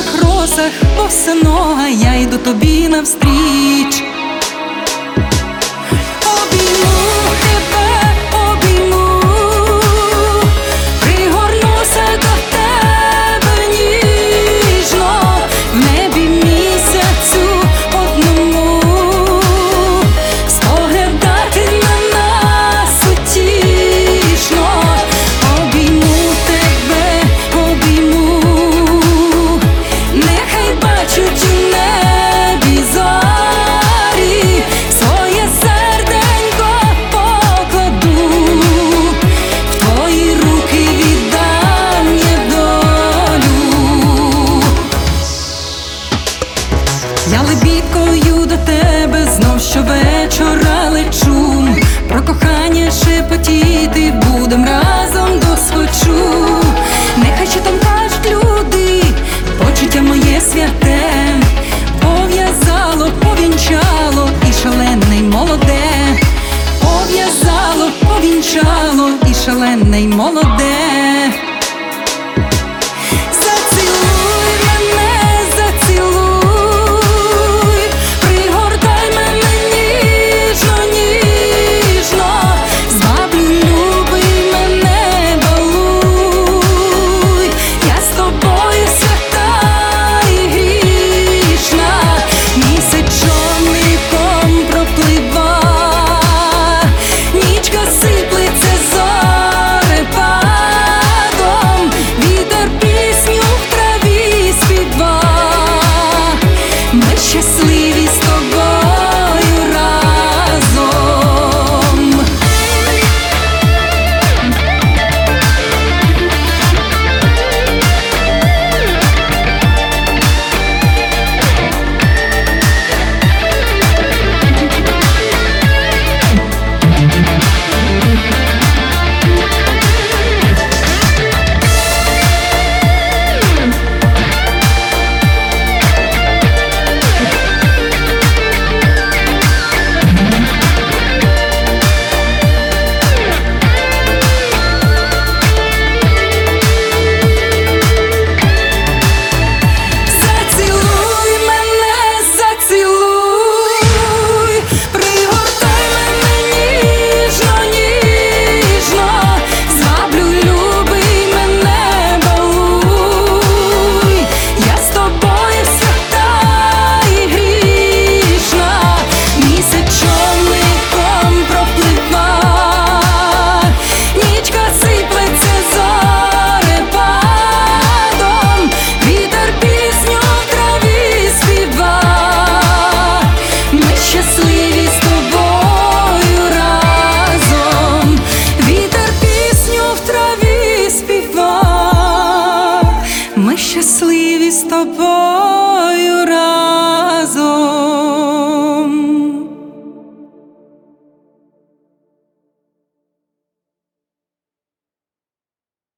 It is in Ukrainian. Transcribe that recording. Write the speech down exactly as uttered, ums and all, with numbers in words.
полях, росах, босонога, я йду тобі навстріч. Обійму тебе, обійму, пригорнуся до тебе ніжно, в небі місяцю одному споглядати на нас утішно. Обійму тебе, обійму, нехай бачуть у небі зорі, своє серденько покладу, в твої руки віддам я долю. Я лебідкою до тебе знов щовечора лечу, про кохання шепотіти будем разом досхочу. Нехай що там кажуть люди, почуття моє святе пов'язало, повінчало і шалене й молоде, пов'язало, повінчало і шалене й молоде. Зацілуй мене, зацілуй, пригортай мене ніжно, ніжно, зваблю, любий мене, балуй, я з тобою свята і грішна, місячоником проплива, нічка сиплеться зорепадом, вітер пісню в траві співа, ми щасливі з тобою разом. Зацілуй мене, зацілуй, пригортай мене ніжно, ніжно, зваблю, любий мене, балуй, я з тобою свята і грішна, місячоником проплива, нічка сиплеться зорепадом, вітер пісню в траві співа, ми щасливі з тобою разом, вітер пісню в траві співа, ми щасливі з тобою.